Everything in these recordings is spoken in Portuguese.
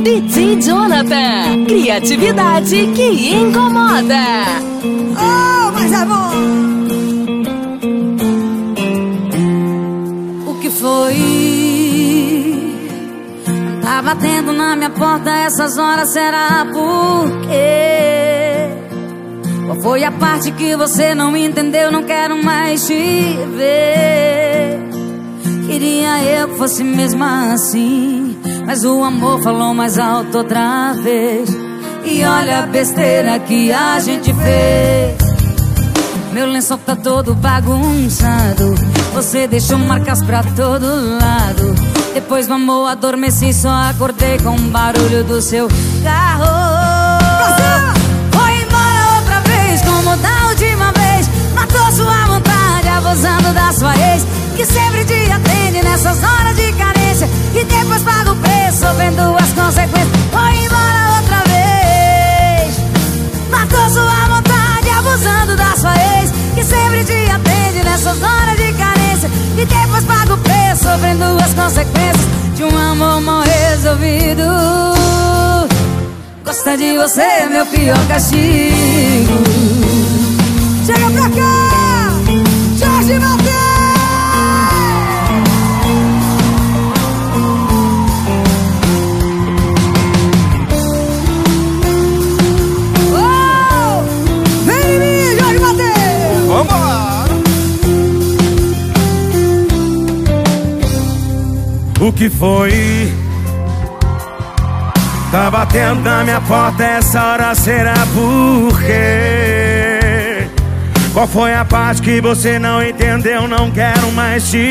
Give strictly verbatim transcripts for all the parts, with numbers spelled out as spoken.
D J Jonathan, criatividade que incomoda. Oh, mas é bom. O que foi? Tá batendo na minha porta essas horas, será por quê? Qual foi a parte que você não entendeu? Não quero mais te ver. Queria eu que fosse mesmo assim, mas o amor falou mais alto outra vez. E olha a besteira que a gente fez. Meu lençol tá todo bagunçado, você deixou marcas pra todo lado. Depois do amor adormeci, só acordei com o barulho do seu carro. Foi embora outra vez, como da última vez. Matou sua vontade, abusando da sua ex, que sempre te atende nessas horas de carência, e depois paga o preço, sofrendo as consequências. Foi embora outra vez. Matou sua vontade, abusando da sua ex, que sempre te atende nessas horas de carência, e depois paga o preço, sofrendo as consequências de um amor mal resolvido. Gosta de você, meu pior castigo. Chega pra cá, Jorge Mateus. Oh, vem em mim, Jorge Mateus. Vambora! O que foi? Tá batendo na minha porta essa hora, será por quê? Qual foi a parte que você não entendeu? Não quero mais te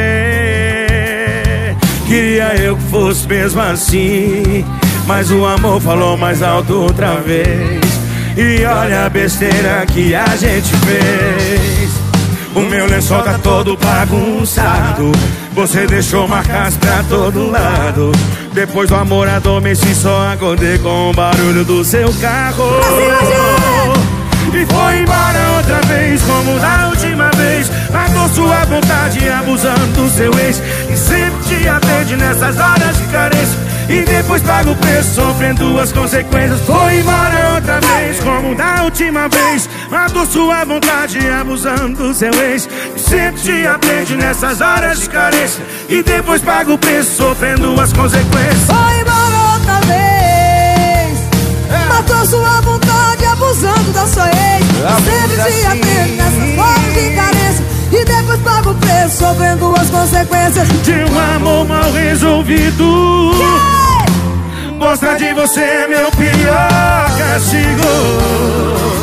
ver. Queria eu que fosse mesmo assim, mas o amor falou mais alto outra vez. E olha a besteira que a gente fez. O meu lençol tá todo bagunçado, você deixou marcas pra todo lado. Depois do amor adormeci, só acordei com o barulho do seu carro. E foi embora outra vez, como da última vez. Matou sua vontade, abusando do seu ex, e sempre te atende nessas horas de carência, e depois paga o preço, sofrendo as consequências. Foi embora outra vez, como da última vez. Matou sua vontade, abusando do seu ex, e sempre te atende nessas horas de carência, e depois paga o preço, sofrendo as consequências. Foi embora outra vez. Matou sua vontade, abusando da sua ex, sempre te atende nessas horas de carência, e depois paga o preço, sofrendo as consequências de um amor mal resolvido. Yeah! Gostar de você é meu pior castigo.